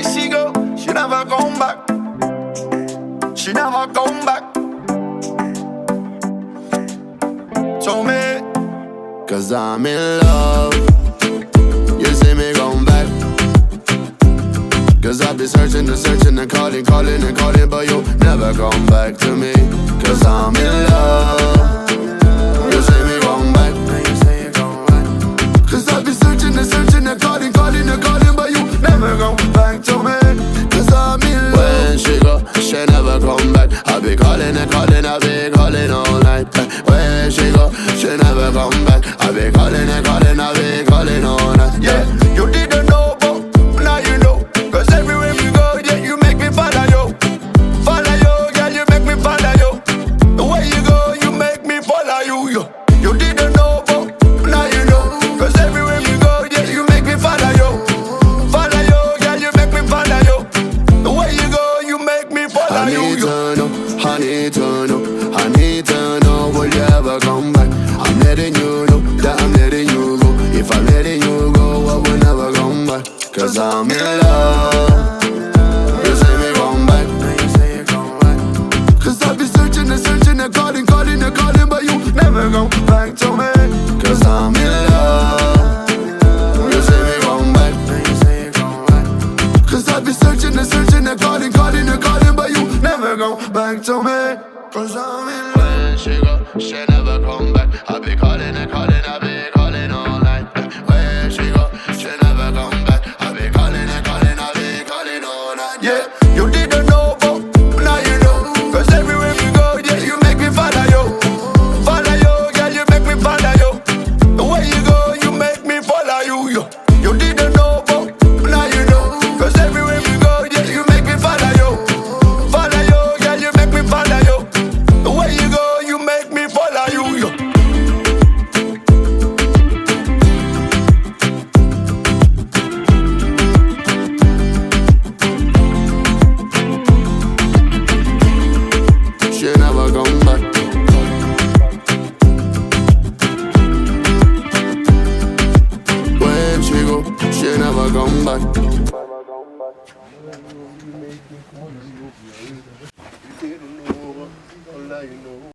did she go? She never come back. She never come back. Told me, cause I'm in love. You see me come back. Cause I've been searching and searching and calling, calling and calling, but you never come back to me. Cause I'm in love. You see me come back. Cause I've been searching and searching and calling, calling and calling, but you never come back to me. Cause I'm in love. When she go, she never come back. I be calling and calling, I be calling all night. When she go, she never come back. I be calling and calling, I be calling all night. yeah, you didn't know, but now you know. Cause everywhere you go, yeah, you make me follow you. Follow you, girl, you make me follow you. The way you go, you make me follow you. You didn't know, but now you know. Cause everywhere you go, yeah, you make me follow you. Follow you, girl, you make me follow you. The way you go, you make me follow I you. need to know, I need to know, I need to know, will you ever come back? I'm letting you know that I'm letting you go. If I'm letting you go, I will never come back. Cause I'm in love. You say me come back. Cause I've been searching and searching and calling, calling and calling, but you never come back to me. Cause I'm in love. You say me come back. Cause I've been searching and searching and calling, calling and calling, but you never come back to me. Cause I'm in love. When she go, she never come back. I be calling and calling.